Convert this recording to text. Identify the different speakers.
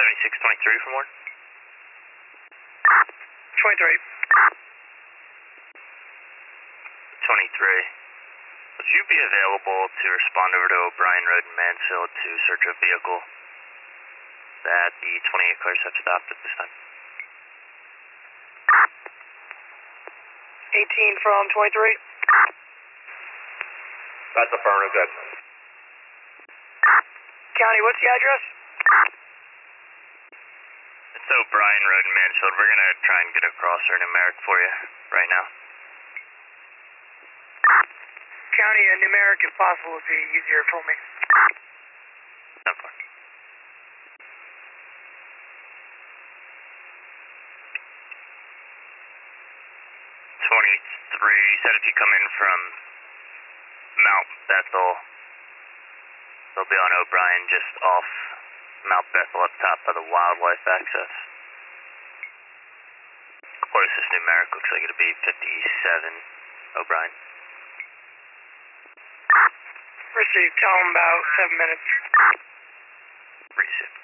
Speaker 1: 7623 from where?
Speaker 2: 23.
Speaker 1: 23. Would you be available to respond over to O'Brien Road in Mansfield to search a vehicle that the 28 cars have stopped at this time?
Speaker 2: 18 from 23.
Speaker 3: That's affirmative.
Speaker 2: County, what's the address?
Speaker 1: It's O'Brien Road in Mansfield. We're going to try and get a crosser numeric for you right now.
Speaker 2: County, a numeric if possible would be easier for me.
Speaker 1: Okay. 23, you said if you come in from Mount Bethel, they'll be on O'Brien just off Mount Bethel up top by the wildlife access. Closest numeric looks like it'll be 57 O'Brien.
Speaker 2: Received. Tell them about 7 minutes.
Speaker 1: Received.